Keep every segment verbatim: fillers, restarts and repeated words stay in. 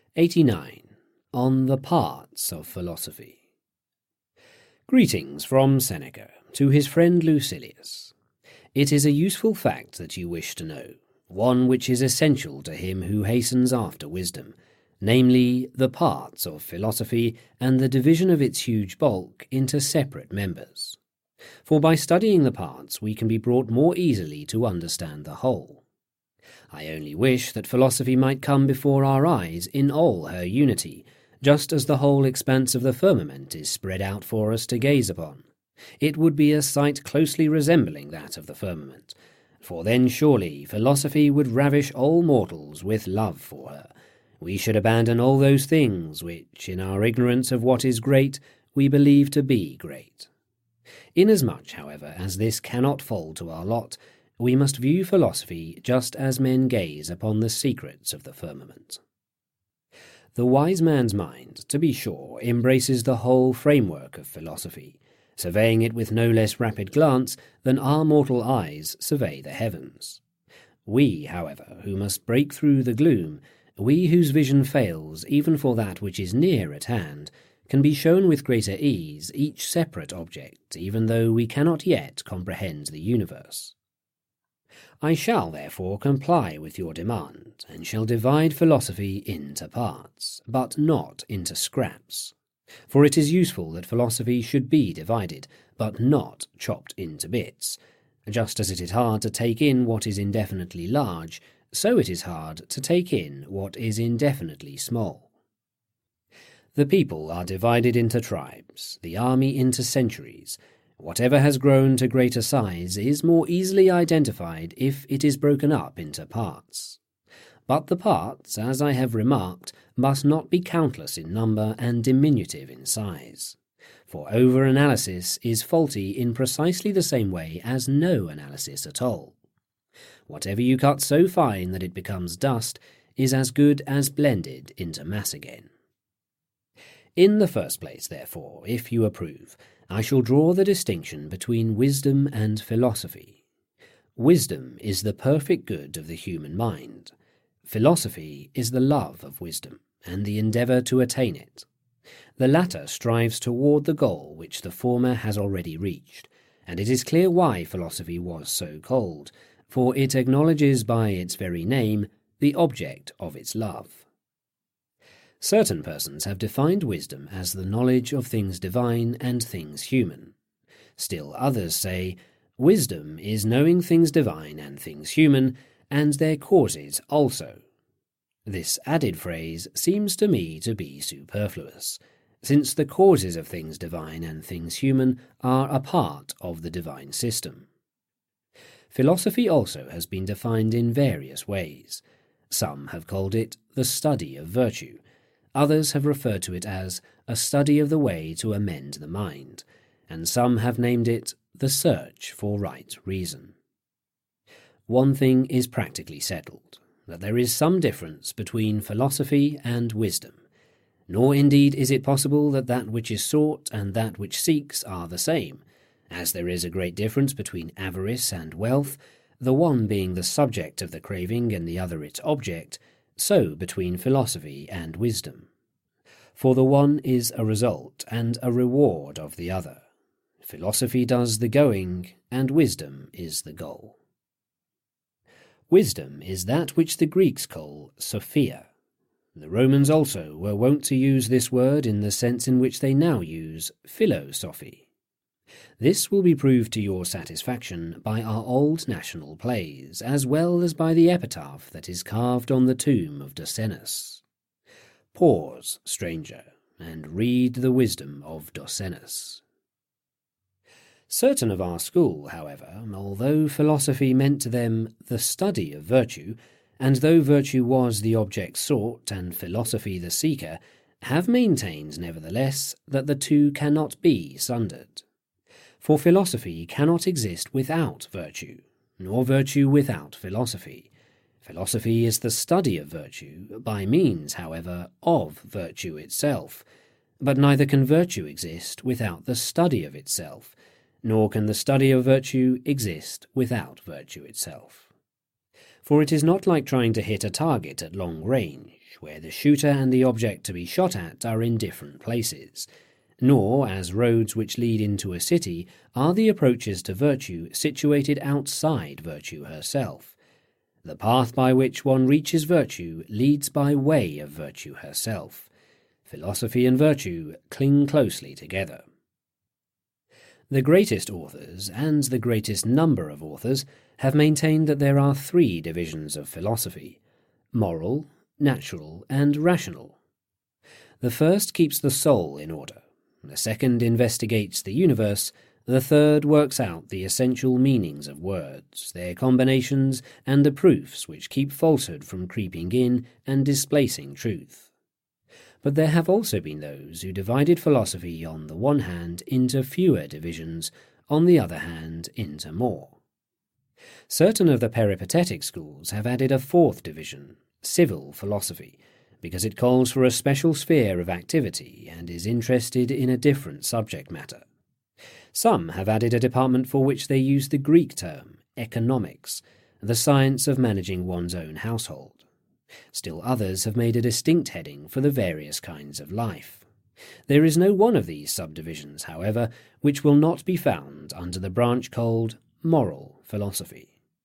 eighty-nine. On the Parts of Philosophy. Greetings from Seneca to his friend Lucilius. It is a useful fact that you wish to know, one which is essential to him who hastens after wisdom, namely the parts of philosophy and the division of its huge bulk into separate members. For by studying the parts we can be brought more easily to understand the whole. I only wish that philosophy might come before our eyes in all her unity, just as the whole expanse of the firmament is spread out for us to gaze upon. It would be a sight closely resembling that of the firmament, for then surely philosophy would ravish all mortals with love for her. We should abandon all those things which, in our ignorance of what is great, we believe to be great. Inasmuch, however, as this cannot fall to our lot, we must view philosophy just as men gaze upon the secrets of the firmament. The wise man's mind, to be sure, embraces the whole framework of philosophy, surveying it with no less rapid glance than our mortal eyes survey the heavens. We, however, who must break through the gloom, we whose vision fails even for that which is near at hand, can be shown with greater ease each separate object, even though we cannot yet comprehend the universe. I shall therefore comply with your demand, and shall divide philosophy into parts, but not into scraps. For it is useful that philosophy should be divided, but not chopped into bits. Just as it is hard to take in what is indefinitely large, so it is hard to take in what is indefinitely small. The people are divided into tribes, the army into centuries. Whatever has grown to greater size is more easily identified if it is broken up into parts. But the parts, as I have remarked, must not be countless in number and diminutive in size. For over-analysis is faulty in precisely the same way as no analysis at all. Whatever you cut so fine that it becomes dust is as good as blended into mass again. In the first place, therefore, if you approve, I shall draw the distinction between wisdom and philosophy. Wisdom is the perfect good of the human mind. Philosophy is the love of wisdom, and the endeavour to attain it. The latter strives toward the goal which the former has already reached, and it is clear why philosophy was so called, for it acknowledges by its very name the object of its love. Certain persons have defined wisdom as the knowledge of things divine and things human. Still others say, wisdom is knowing things divine and things human, and their causes also. This added phrase seems to me to be superfluous, since the causes of things divine and things human are a part of the divine system. Philosophy also has been defined in various ways. Some have called it the study of virtue. Others have referred to it as a study of the way to amend the mind, and some have named it the search for right reason. One thing is practically settled, that there is some difference between philosophy and wisdom, nor indeed is it possible that that which is sought and that which seeks are the same, as there is a great difference between avarice and wealth, the one being the subject of the craving and the other its object, so between philosophy and wisdom. For the one is a result and a reward of the other. Philosophy does the going, and wisdom is the goal. Wisdom is that which the Greeks call Sophia. The Romans also were wont to use this word in the sense in which they now use philosophy. This will be proved to your satisfaction by our old national plays, as well as by the epitaph that is carved on the tomb of Docenus. Pause, stranger, and read the wisdom of Docenus. Certain of our school, however, although philosophy meant to them the study of virtue, and though virtue was the object sought and philosophy the seeker, have maintained, nevertheless, that the two cannot be sundered. For philosophy cannot exist without virtue, nor virtue without philosophy. Philosophy is the study of virtue, by means, however, of virtue itself. But neither can virtue exist without the study of itself, nor can the study of virtue exist without virtue itself. For it is not like trying to hit a target at long range. range, where the shooter and the object to be shot at are in different places, nor, as roads which lead into a city, are the approaches to virtue situated outside virtue herself. The path by which one reaches virtue leads by way of virtue herself. Philosophy and virtue cling closely together. The greatest authors, and the greatest number of authors, have maintained that there are three divisions of philosophy: moral, natural, and rational. The first keeps the soul in order, the second investigates the universe, the third works out the essential meanings of words, their combinations, and the proofs which keep falsehood from creeping in and displacing truth. But there have also been those who divided philosophy on the one hand into fewer divisions, on the other hand into more. Certain of the peripatetic schools have added a fourth division, civil philosophy, because it calls for a special sphere of activity and is interested in a different subject matter. Some have added a department for which they use the Greek term, economics, the science of managing one's own household. Still others have made a distinct heading for the various kinds of life. There is no one of these subdivisions, however, which will not be found under the branch called moral philosophy.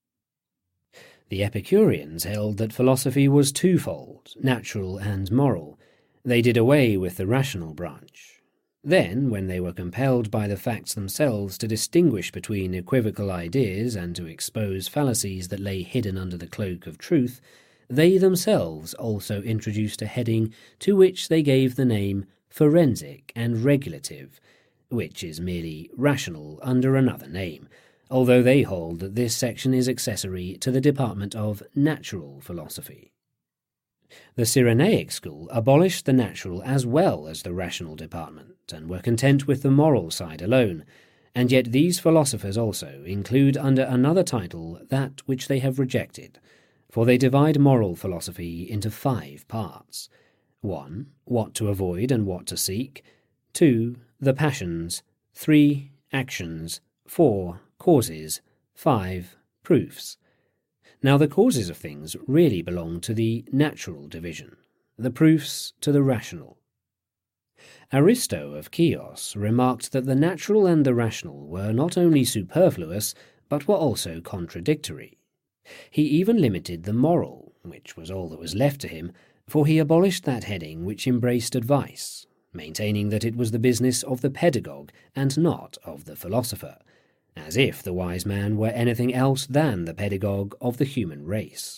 The Epicureans held that philosophy was twofold, natural and moral. They did away with the rational branch. Then, when they were compelled by the facts themselves to distinguish between equivocal ideas and to expose fallacies that lay hidden under the cloak of truth, they themselves also introduced a heading to which they gave the name forensic and regulative, which is merely rational under another name, although they hold that this section is accessory to the department of natural philosophy. The Cyrenaic school abolished the natural as well as the rational department, and were content with the moral side alone, and yet these philosophers also include under another title that which they have rejected, for they divide moral philosophy into five parts. one. What to avoid and what to seek. two. The passions. three. Actions. four. Causes. five. Proofs. Now the causes of things really belong to the natural division, the proofs to the rational. Aristo of Chios remarked that the natural and the rational were not only superfluous, but were also contradictory. He even limited the moral, which was all that was left to him, for he abolished that heading which embraced advice, maintaining that it was the business of the pedagogue and not of the philosopher, as if the wise man were anything else than the pedagogue of the human race.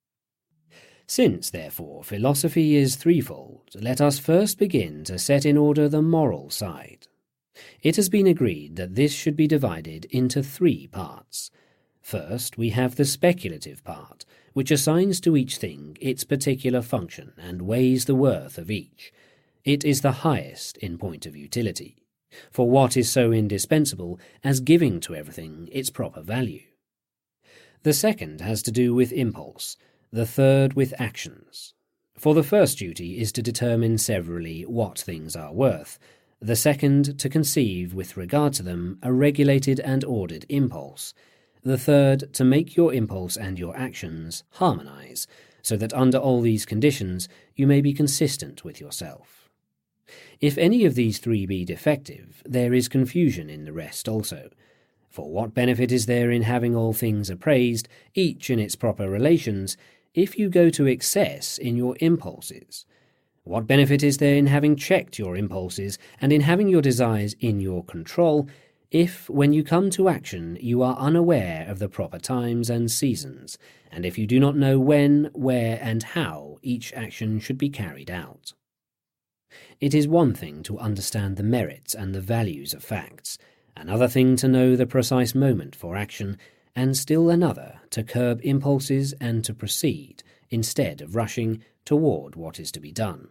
Since, therefore, philosophy is threefold, let us first begin to set in order the moral side. It has been agreed that this should be divided into three parts. First, we have the speculative part, which assigns to each thing its particular function and weighs the worth of each. It is the highest in point of utility. For what is so indispensable as giving to everything its proper value? The second has to do with impulse, the third with actions. For the first duty is to determine severally what things are worth, the second to conceive with regard to them a regulated and ordered impulse, the third to make your impulse and your actions harmonize, so that under all these conditions you may be consistent with yourself. If any of these three be defective, there is confusion in the rest also. For what benefit is there in having all things appraised, each in its proper relations, if you go to excess in your impulses? What benefit is there in having checked your impulses and in having your desires in your control, if, when you come to action, you are unaware of the proper times and seasons, and if you do not know when, where, and how each action should be carried out? It is one thing to understand the merits and the values of facts, another thing to know the precise moment for action, and still another to curb impulses and to proceed, instead of rushing, toward what is to be done.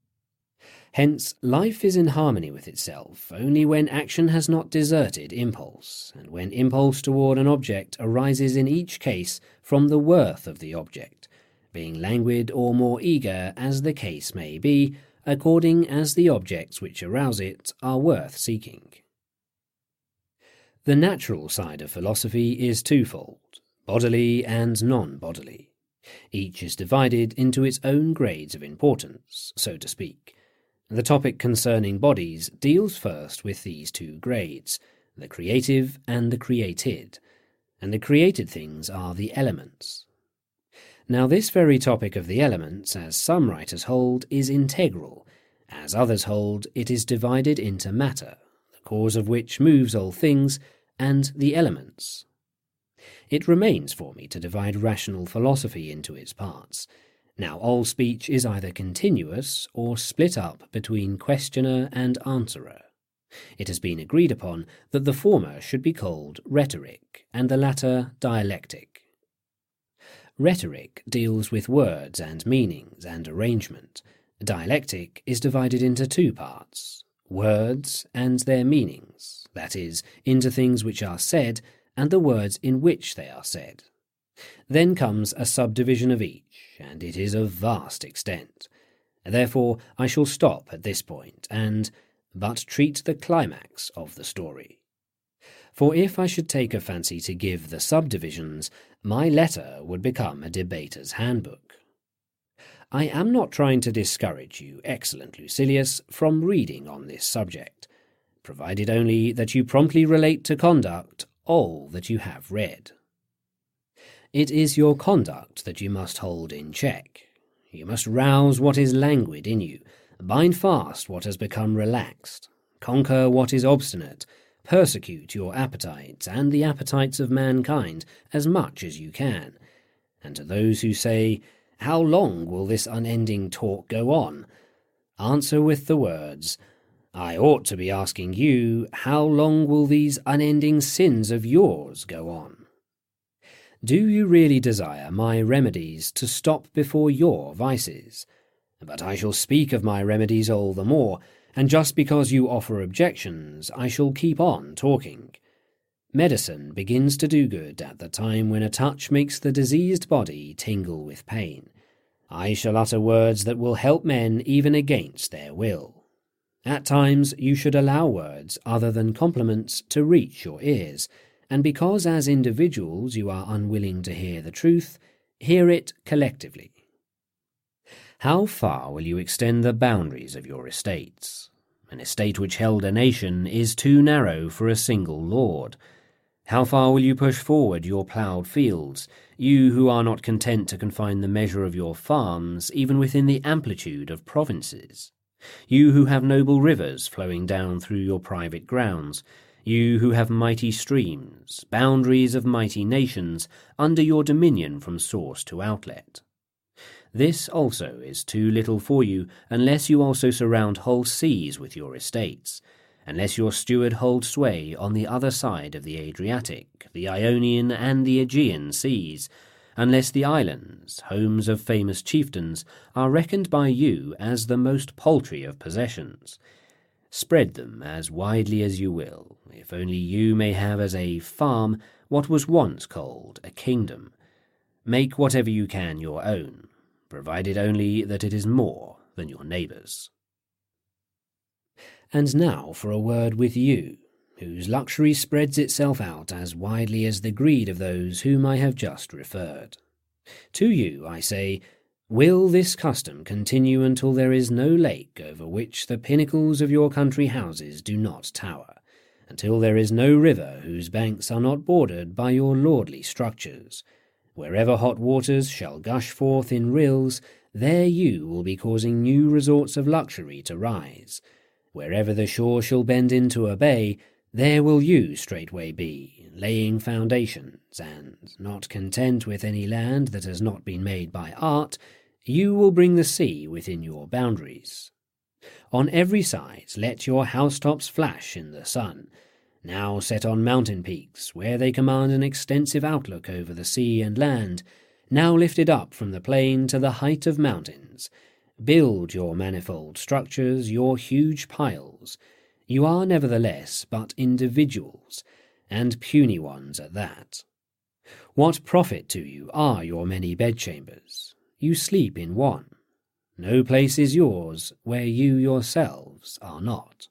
Hence, life is in harmony with itself only when action has not deserted impulse, and when impulse toward an object arises in each case from the worth of the object, being languid or more eager as the case may be, according as the objects which arouse it are worth seeking. The natural side of philosophy is twofold, bodily and non-bodily. Each is divided into its own grades of importance, so to speak. The topic concerning bodies deals first with these two grades, the creative and the created, and the created things are the elements. Now this very topic of the elements, as some writers hold, is integral, as others hold it is divided into matter, the cause of which moves all things, and the elements. It remains for me to divide rational philosophy into its parts. Now all speech is either continuous or split up between questioner and answerer. It has been agreed upon that the former should be called rhetoric, and the latter dialectic. Rhetoric deals with words and meanings and arrangement. Dialectic is divided into two parts, words and their meanings, that is, into things which are said and the words in which they are said. Then comes a subdivision of each, and it is of vast extent. Therefore I shall stop at this point, and but treat the climax of the story. For if I should take a fancy to give the subdivisions, my letter would become a debater's handbook. I am not trying to discourage you, excellent Lucilius, from reading on this subject, provided only that you promptly relate to conduct all that you have read. It is your conduct that you must hold in check. You must rouse what is languid in you, bind fast what has become relaxed, conquer what is obstinate, persecute your appetites and the appetites of mankind as much as you can. And to those who say, "How long will this unending talk go on?" answer with the words, "I ought to be asking you, how long will these unending sins of yours go on?" Do you really desire my remedies to stop before your vices? But I shall speak of my remedies all the more, and just because you offer objections, I shall keep on talking. Medicine begins to do good at the time when a touch makes the diseased body tingle with pain. I shall utter words that will help men even against their will. At times you should allow words other than compliments to reach your ears, and because as individuals you are unwilling to hear the truth, hear it collectively. How far will you extend the boundaries of your estates? An estate which held a nation is too narrow for a single lord. How far will you push forward your ploughed fields, you who are not content to confine the measure of your farms even within the amplitude of provinces? You who have noble rivers flowing down through your private grounds, you who have mighty streams, boundaries of mighty nations, under your dominion from source to outlet. This also is too little for you unless you also surround whole seas with your estates, unless your steward hold sway on the other side of the Adriatic, the Ionian and the Aegean seas, unless the islands, homes of famous chieftains, are reckoned by you as the most paltry of possessions. Spread them as widely as you will, if only you may have as a farm what was once called a kingdom. Make whatever you can your own, provided only that it is more than your neighbour's. And now for a word with you, whose luxury spreads itself out as widely as the greed of those whom I have just referred. To you, I say, will this custom continue until there is no lake over which the pinnacles of your country houses do not tower, until there is no river whose banks are not bordered by your lordly structures? Wherever hot waters shall gush forth in rills, there you will be causing new resorts of luxury to rise. Wherever the shore shall bend into a bay, there will you straightway be, laying foundations, and, not content with any land that has not been made by art, you will bring the sea within your boundaries. On every side let your housetops flash in the sun, now set on mountain peaks, where they command an extensive outlook over the sea and land, now lifted up from the plain to the height of mountains. Build your manifold structures, your huge piles. You are nevertheless but individuals, and puny ones at that. What profit to you are your many bedchambers? You sleep in one. No place is yours where you yourselves are not.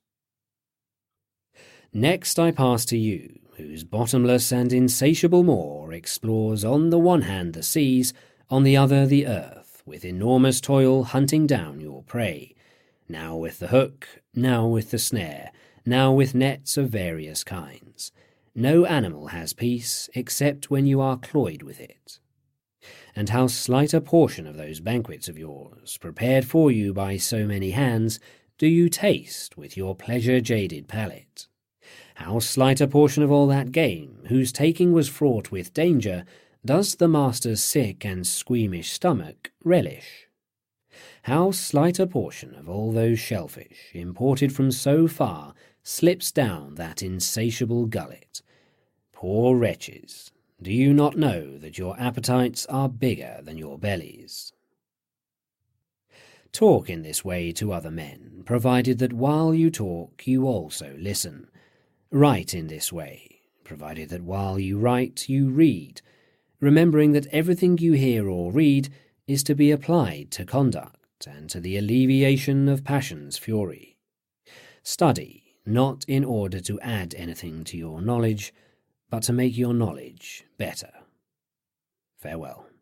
Next I pass to you, whose bottomless and insatiable maw explores on the one hand the seas, on the other the earth, with enormous toil hunting down your prey, now with the hook, now with the snare, now with nets of various kinds. No animal has peace except when you are cloyed with it. And how slight a portion of those banquets of yours, prepared for you by so many hands, do you taste with your pleasure-jaded palate? How slight a portion of all that game, whose taking was fraught with danger, does the master's sick and squeamish stomach relish? How slight a portion of all those shellfish, imported from so far, slips down that insatiable gullet? Poor wretches, do you not know that your appetites are bigger than your bellies? Talk in this way to other men, provided that while you talk you also listen. Write in this way, provided that while you write you read, remembering that everything you hear or read is to be applied to conduct and to the alleviation of passion's fury. Study, not in order to add anything to your knowledge, but to make your knowledge better. Farewell.